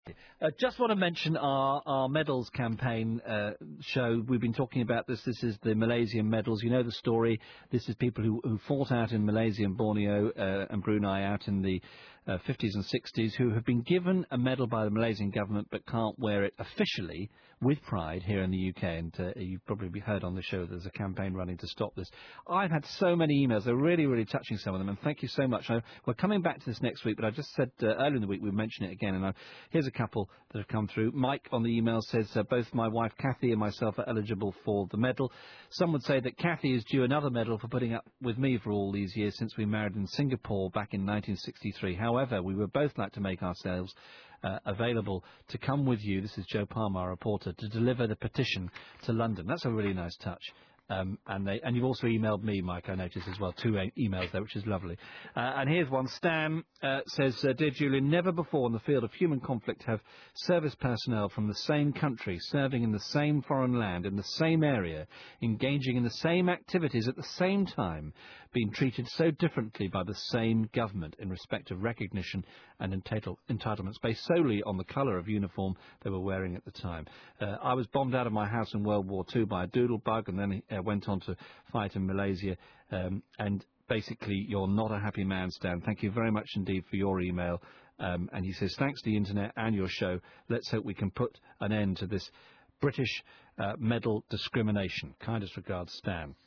Just want to mention our medals campaign show. We've been talking about this. This is the Malaysian medals. You know the story. This is people who fought out in Malaysia and Borneo and Brunei out in the 50s and 60s who have been given a medal by the Malaysian government but can't wear it officially with pride here in the UK. And you've probably heard on the show there's a campaign running to stop this. I've had so many emails. They're really, really touching, some of them, and thank you so much. We're coming back to this next week, but I just said earlier in the week we'd mention it again, and here's a couple that have come through. Mike on the email says, both my wife Kathy and myself are eligible for the medal. Some would say that Kathy is due another medal for putting up with me for all these years since we married in Singapore back in 1963. However, we would both like to make ourselves available to come with you, this is Joe Palmer, our reporter, to deliver the petition to London. That's a really nice touch. And you've also emailed me, Mike, I noticed as well, 2 emails there, which is lovely. And here's one. Stan says, Dear Julian, never before in the field of human conflict have service personnel from the same country, serving in the same foreign land, in the same area, engaging in the same activities at the same time, been treated so differently by the same government in respect of recognition and entitlements based solely on the colour of uniform they were wearing at the time. I was bombed out of my house in World War II by a doodlebug, and then went on to fight in Malaysia, and basically you're not a happy man, Stan. Thank you very much indeed for your email. And he says, thanks to the internet and your show, let's hope we can put an end to this British medal discrimination. Kindest regards, Stan.